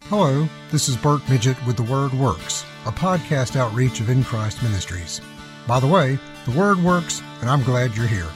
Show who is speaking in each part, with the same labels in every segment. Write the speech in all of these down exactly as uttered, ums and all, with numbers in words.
Speaker 1: Hello, this is Bert Midget with The Word Works, a podcast outreach of In Christ Ministries. By the way, The Word works, and I'm glad you're here.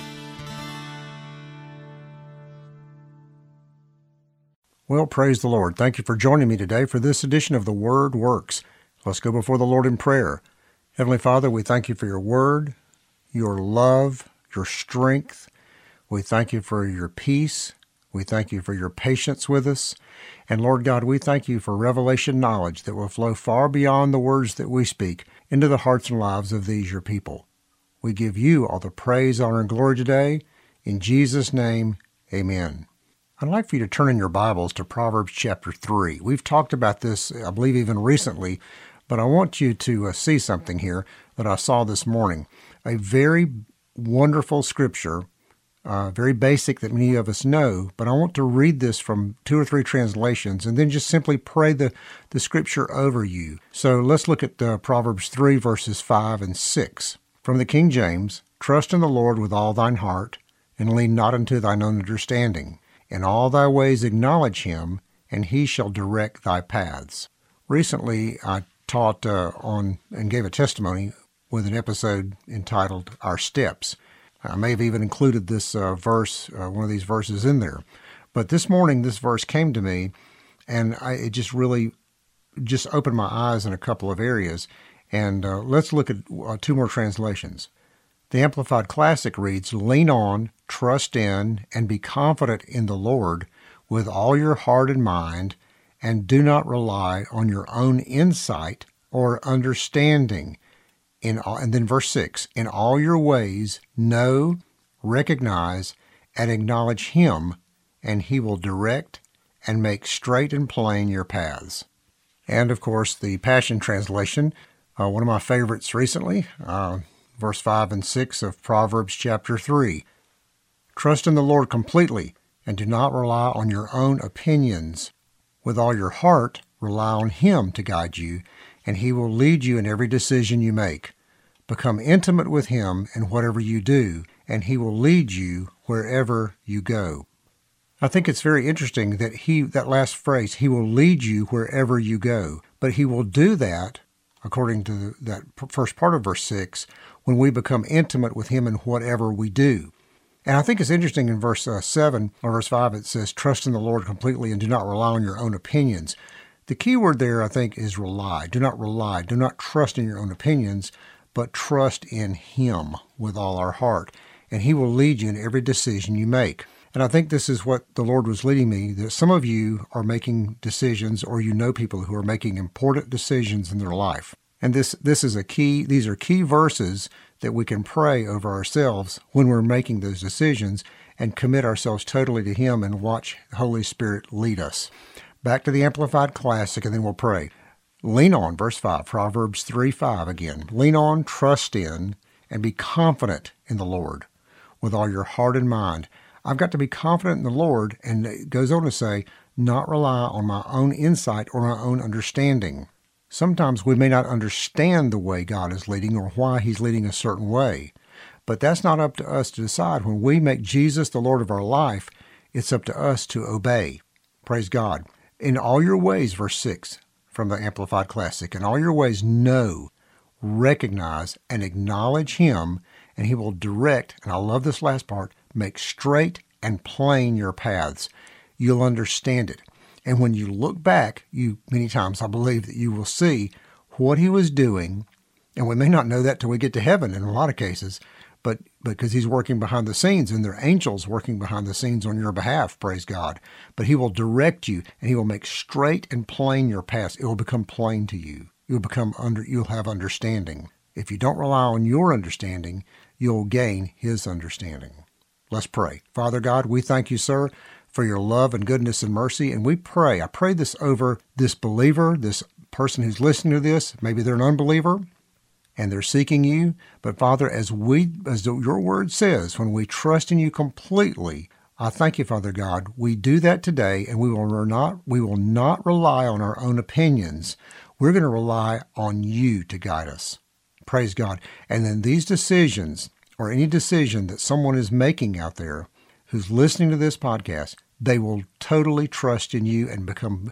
Speaker 1: Well, praise the Lord. Thank you for joining me today for this edition of The Word Works. Let's go before the Lord in prayer. Heavenly Father, we thank you for your word, your love, your strength. We thank you for your peace. We thank you for your patience with us. And Lord God, we thank you for revelation knowledge that will flow far beyond the words that we speak into the hearts and lives of these your people. We give you all the praise, honor, and glory today. In Jesus' name, amen. I'd like for you to turn in your Bibles to Proverbs chapter three. We've talked about this, I believe, even recently, but I want you to uh, see something here that I saw this morning. A very wonderful scripture, uh, very basic that many of us know, but I want to read this from two or three translations and then just simply pray the, the scripture over you. So let's look at uh, Proverbs three, verses five and six. From the King James, "Trust in the Lord with all thine heart, and lean not unto thine own understanding. In all thy ways acknowledge him, and he shall direct thy paths." Recently, I taught uh, on and gave a testimony with an episode entitled Our Steps. I may have even included this uh, verse, uh, one of these verses in there. But this morning, this verse came to me, and I, it just really just opened my eyes in a couple of areas. And uh, let's look at uh, two more translations. The Amplified Classic reads, "Lean on, trust in, and be confident in the Lord with all your heart and mind, and do not rely on your own insight or understanding." In all, and then verse six, "In all your ways know, recognize, and acknowledge him, and he will direct and make straight and plain your paths." And of course, the Passion Translation, uh, one of my favorites recently, uh, verse five and six of Proverbs chapter three. "Trust in the Lord completely, and do not rely on your own opinions. With all your heart, rely on him to guide you, and he will lead you in every decision you make. Become intimate with him in whatever you do, and he will lead you wherever you go." I think it's very interesting that he, that last phrase, he will lead you wherever you go. But he will do that, according to that first part of verse six, when we become intimate with him in whatever we do. And I think it's interesting in verse uh, seven, or verse five, it says, "Trust in the Lord completely and do not rely on your own opinions." The key word there, I think, is rely. Do not rely. Do not trust in your own opinions, but trust in him with all our heart. And he will lead you in every decision you make. And I think this is what the Lord was leading me, that some of you are making decisions, or you know people who are making important decisions in their life. And this, this is a key, these are key verses that we can pray over ourselves when we're making those decisions and commit ourselves totally to him and watch the Holy Spirit lead us. Back to the Amplified Classic, and then we'll pray. Lean on, verse five, Proverbs three five again. "Lean on, trust in, and be confident in the Lord with all your heart and mind." I've got to be confident in the Lord, and it goes on to say, not rely on my own insight or my own understanding. Sometimes we may not understand the way God is leading or why he's leading a certain way, but that's not up to us to decide. When we make Jesus the Lord of our life, it's up to us to obey. Praise God. "In all your ways," verse six from the Amplified Classic, "in all your ways know, recognize, and acknowledge him, and he will direct," and I love this last part, "make straight and plain your paths." You'll understand it. And when you look back, you many times I believe that you will see what he was doing, and we may not know that till we get to heaven in a lot of cases, but because he's working behind the scenes, and there are angels working behind the scenes on your behalf, praise God. But he will direct you, and he will make straight and plain your paths. It will become plain to you. You'll become under. You'll have understanding. If you don't rely on your understanding, you'll gain his understanding. Let's pray. Father God, we thank you, sir, for your love and goodness and mercy, and we pray. I pray this over this believer, this person who's listening to this. Maybe they're an unbeliever, and they're seeking you. But Father, as we, as your word says, when we trust in you completely, I thank you, Father God. We do that today, and we will not, we will not rely on our own opinions. We're going to rely on you to guide us. Praise God. And then these decisions, or any decision that someone is making out there who's listening to this podcast, they will totally trust in you and become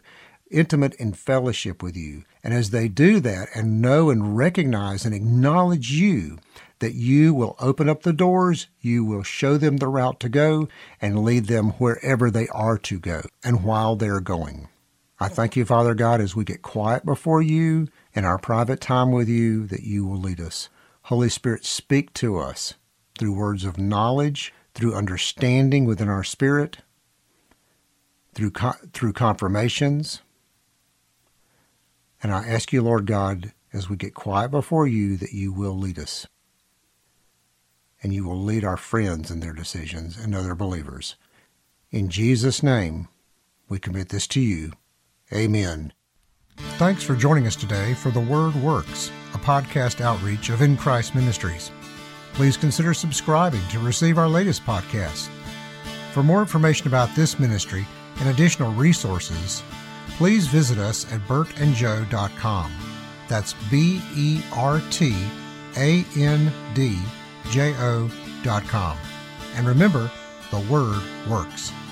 Speaker 1: intimate in fellowship with you. And as they do that and know and recognize and acknowledge you, that you will open up the doors, you will show them the route to go, and lead them wherever they are to go and while they're going. I thank you, Father God, as we get quiet before you in our private time with you, that you will lead us. Holy Spirit, speak to us through words of knowledge, through understanding within our spirit, through through confirmations. And I ask you, Lord God, as we get quiet before you, that you will lead us. And you will lead our friends in their decisions and other believers. In Jesus' name, we commit this to you. Amen. Thanks for joining us today for The Word Works, a podcast outreach of In Christ Ministries. Please consider subscribing to receive our latest podcast. For more information about this ministry and additional resources, please visit us at bert and joe dot com. That's B E R T A N D J O dot com. And remember, the Word works.